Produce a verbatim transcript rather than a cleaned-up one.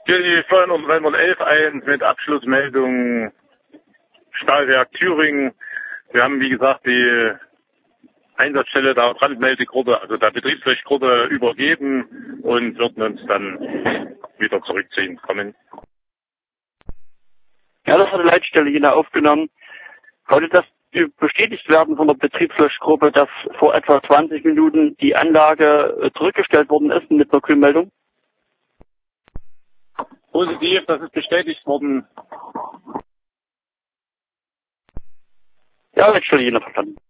Hier die Steuernummer dreihundertelf eins mit Abschlussmeldung Stahlwerk Thüringen. Wir haben, wie gesagt, die Einsatzstelle der Brandmeldegruppe, also der Betriebslöschgruppe, übergeben und würden uns dann wieder zurückziehen kommen. Ja, das hat die Leitstelle Jena aufgenommen. Konnte das bestätigt werden von der Betriebslöschgruppe, dass vor etwa zwanzig Minuten die Anlage zurückgestellt worden ist mit einer Kühlmeldung? Positiv, das ist bestätigt worden. Ja, Leitstelle Jena verstanden.